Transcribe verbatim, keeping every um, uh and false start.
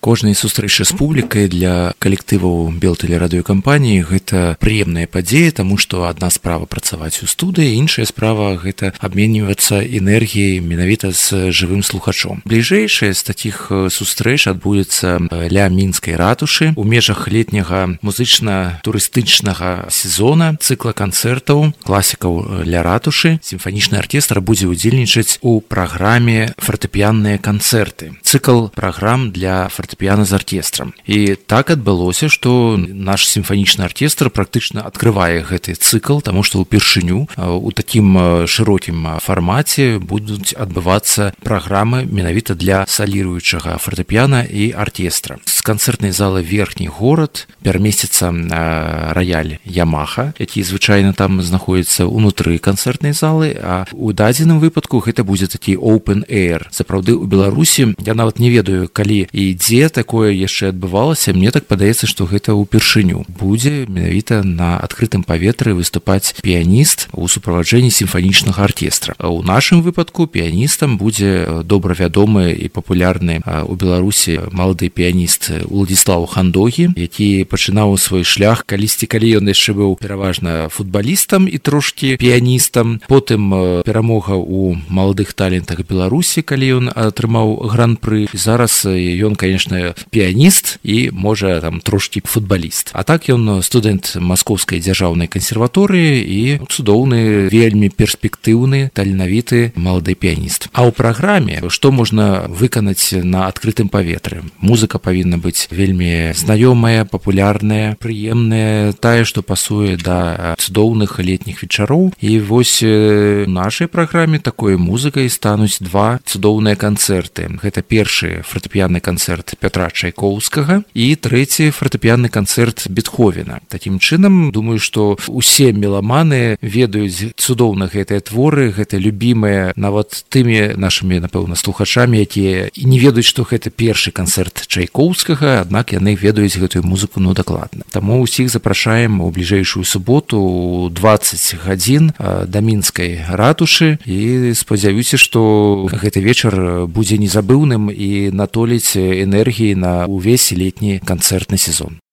Кожнай сустрэчы з публікай для калектываў Белтэлерадыёкампаніі гэта прыемная падзея, таму што адна справа працаваць у студыі, іншая справа гэта абменьвацца энергіяй менавіта з жывым слухачом. Бліжэйшая з такіх сустрэч адбудзецца ля мінскай ратушы у межах летняга музычна-турыстычнага сезона цыкла канцэртаў класікаў ля ратушы. Сімфанічны аркестр будзе удзельнічаць у праграме фартэпіянныя канцэрты. Цыкл праграм для фартэпіяна з аркестрам. І так адбылося, што наш сімфанічны аркестр практычна адкрывае гэты цыкл, таму што ўпершыню у такім шырокім фармаце будуць адбывацца праграмы менавіта для саліруючага фартэпіяна і аркестра. З канцэртнай залы верхні горад перамесціцца раяль Ямаха, які звычайна там знаходзіцца ўнутры канцэртнай залы, а у дадзеным выпадку гэта будзе такі open air. Сапраўды, у Беларусі я нават не ведаю, калі і дзе такое яшчэ адбывалася. Мне так падаецца, што гэта ўпершыню. Будзе менавіта на адкрытым паветры выступаць піяніст у суправаджэнні сімфанічнага аркестра. А ў нашым выпадку піяністам будзе добра вядомы і папулярны у Беларусі малады піяніст Уладзіслаў Хандогі, які пачынаў свой шлях калісьці, калі ён яшчэ быў пераважна футбалістам і трошкі піяністам. Потым перамога ў маладых талентах Беларусі, калі ён атрымаў гран-пры. Зараз ён, конечно, піяніст і, можа, там трошкі футбаліст. А так ён студэнт Маскоўскай дзяржаўнай кансерваторыі і цудоўны, вельмі перспектыўны, таленавіты малады піяніст. А ў праграме што можна выканаць на адкрытым паветры? Музыка павінна быць вельмі знаёмая, папулярная, прыемная, тая, што пасуе да цудоўных летніх вечароў. І вось у нашай праграме такой музыкай стануць два цудоўныя канцэрты. Гэта першы фартэпіянны канцэрт Пятра Чайкоўскага і трэці фартэпіянны канцэрт Бетховена. Такім чынам, думаю, што усе меламаны ведаюць цудоўна гэтыя творы, гэта любімыя нават тымі нашымі, напэўна, слухачамі, якія і не ведаюць, што гэта першы канцэрт Чайкоўскага, аднак яны ведаюць гэтую музыку ну дакладна. Таму ўсіх запрашаем у бліжэйшую суботу ў дваццаць гадзін да мінскай ратушы і спадзяюся, што гэты вечар будзе незабыўным і натоліць энергіі на ўвесь летні канцэртны сезон.